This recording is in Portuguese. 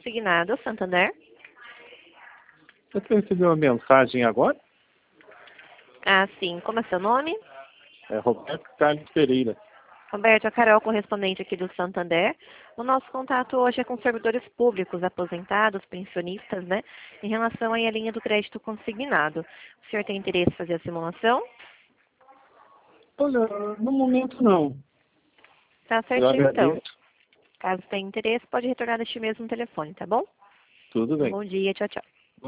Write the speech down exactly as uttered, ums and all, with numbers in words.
consignado, Santander. Você recebeu uma mensagem agora? Ah, sim. Como é seu nome? É Roberto Carlos Pereira. Roberto, a Carol, correspondente aqui do Santander. O nosso contato hoje é com servidores públicos, aposentados, pensionistas, né? Em relação aí à linha do crédito consignado. O senhor tem interesse em fazer a simulação? Olha, no momento não. Tá Eu certinho, então. agradeço. Caso tenha interesse, pode retornar neste mesmo telefone, tá bom? Tudo Um bem. bom dia, tchau, tchau.